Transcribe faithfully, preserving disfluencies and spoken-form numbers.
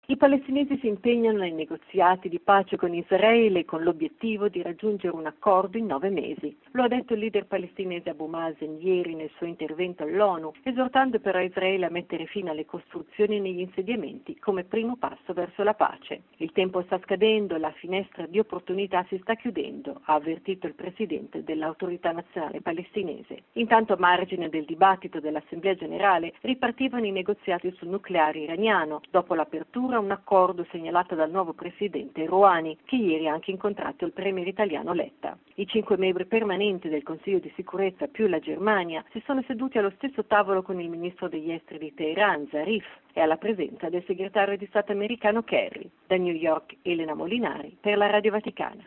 I palestinesi si impegnano nei negoziati di pace con Israele con l'obiettivo di raggiungere un accordo in nove mesi. Lo ha detto il leader palestinese Abu Mazen ieri nel suo intervento all'ONU, esortando però Israele a mettere fine alle costruzioni negli insediamenti come primo passo verso la pace. Il tempo sta scadendo, la finestra di opportunità si sta chiudendo, ha avvertito il presidente dell'Autorità Nazionale Palestinese. Intanto, a margine del dibattito dell'Assemblea Generale, ripartivano i negoziati sul nucleare iraniano, dopo l'apertura un accordo segnalato dal nuovo presidente Rouhani, che ieri ha anche incontrato il premier italiano Letta. I cinque membri permanenti del Consiglio di sicurezza più la Germania si sono seduti allo stesso tavolo con il ministro degli esteri di Teheran, Zarif, e alla presenza del segretario di Stato americano Kerry. Da New York, Elena Molinari per la Radio Vaticana.